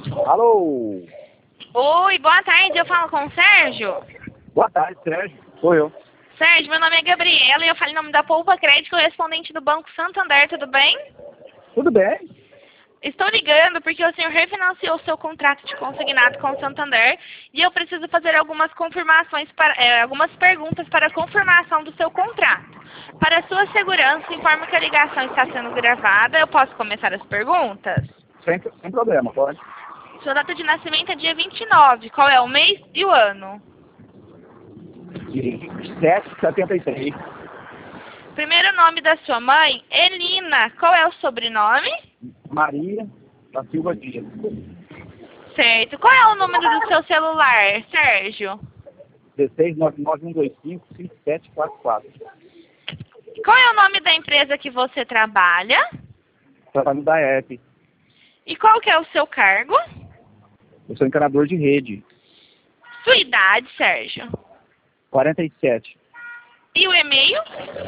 Alô? Oi, boa tarde, eu falo com o Sérgio. Boa tarde, Sérgio. Sou eu. Sérgio, meu nome é Gabriela e eu falo em nome da Poupa Crédito, correspondente do Banco Santander, tudo bem? Tudo bem? Estou ligando porque o senhor refinanciou o seu contrato de consignado com o Santander e eu preciso fazer algumas confirmações, algumas perguntas para a confirmação do seu contrato. Para sua segurança, informo que a ligação está sendo gravada. Eu posso começar as perguntas? Sem problema, pode. Sua data de nascimento é dia 29. Qual é o mês e o ano? 7,73. Primeiro nome da sua mãe, Elina. Qual é o sobrenome? Maria da Silva Dias. Certo. Qual é o número do seu celular, Sérgio? 1699-125-5744. Qual é o nome da empresa que você trabalha? Trabalho da ERP. E qual que é o seu cargo? Eu sou encanador de rede. Sua idade, Sérgio? 47. E o e-mail?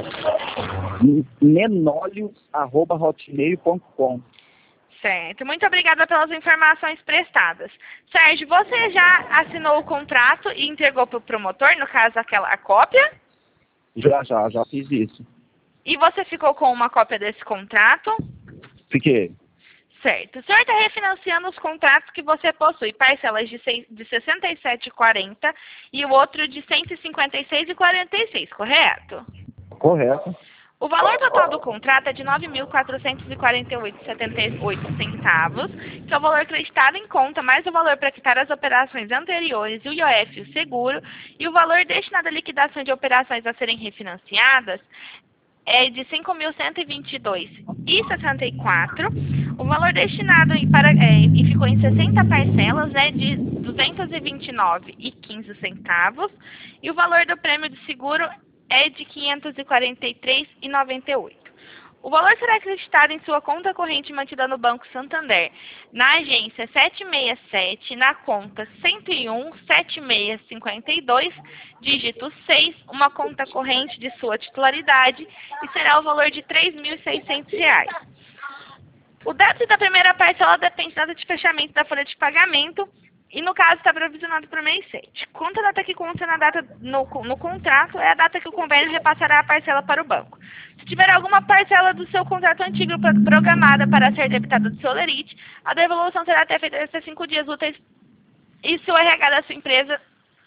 menolio@hotmail.com. Certo. Muito obrigada pelas informações prestadas. Sérgio, você já assinou o contrato e entregou para o promotor, no caso a cópia? Já fiz isso. E você ficou com uma cópia desse contrato? Fiquei. Certo. O senhor está refinanciando os contratos que você possui, parcelas de R$ 67,40 e o outro de R$ 156,46, correto? Correto. O valor total do contrato é de R$ 9.448,78, que é o valor acreditado em conta, mais o valor para quitar as operações anteriores, o IOF e o seguro, e o valor destinado à liquidação de operações a serem refinanciadas é de R$ 5.122,64. O valor destinado e ficou em 60 parcelas é de R$ 229,15. E o valor do prêmio de seguro é de R$ 543,98. O valor será acreditado em sua conta corrente mantida no Banco Santander, na agência 767, na conta 101-7652, dígito 6, uma conta corrente de sua titularidade, e será o valor de R$ 3.600. O débito da primeira parcela depende da data de fechamento da folha de pagamento, e no caso está provisionado para o mês 7. Quanto a data que consta na data no contrato é a data que o convênio repassará a parcela para o banco. Se tiver alguma parcela do seu contrato antigo programada para ser debitada do seu lerite, a devolução será até feita até 5 dias úteis e se o RH da sua empresa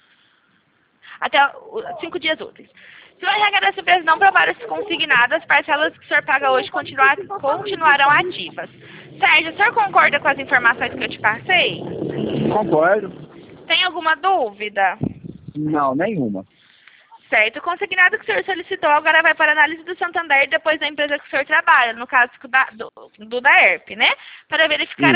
até 5 dias úteis. Se o RH da sua empresa não provar esse consignado, as parcelas que o senhor paga hoje continuarão ativas. Sérgio, o senhor concorda com as informações que eu te passei? Concordo. Tem alguma dúvida? Não, nenhuma. Certo. O consignado que o senhor solicitou agora vai para a análise do Santander depois da empresa que o senhor trabalha, no caso da ERP, né? Para verificar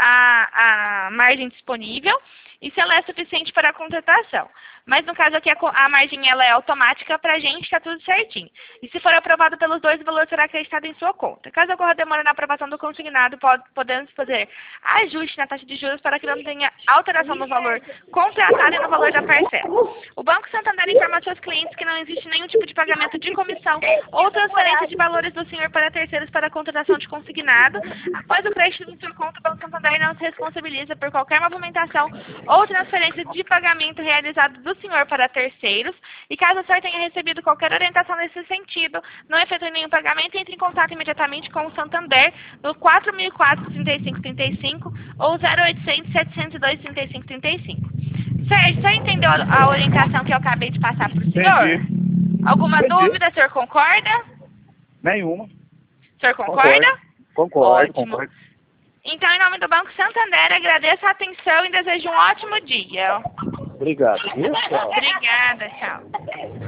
a margem disponível e se ela é suficiente para a contratação. Mas no caso aqui a margem ela é automática para a gente, está tudo certinho. E se for aprovado pelos dois, o valor será acreditado em sua conta. Caso ocorra demora na aprovação do consignado, podemos fazer ajuste na taxa de juros para que não tenha alteração no valor contratado e no valor da parcela. O Banco Santander informa aos seus clientes que não existe nenhum tipo de pagamento de comissão ou transferência de valores do senhor para terceiros para a contratação de consignado. Após o crédito em sua conta, o Banco Santander não se responsabiliza por qualquer movimentação ou transferência de pagamento realizado do senhor para terceiros, e caso o senhor tenha recebido qualquer orientação nesse sentido, não efetue nenhum pagamento, entre em contato imediatamente com o Santander no 4004-3535 ou 0800-702-3535. Sérgio, você entendeu a orientação que eu acabei de passar para o senhor? Entendi. Alguma dúvida? O senhor concorda? Nenhuma. O senhor concorda? Concordo. Ótimo. Então, em nome do Banco Santander, agradeço a atenção e desejo um ótimo dia. Obrigado. Viu? Tchau. Obrigada, tchau.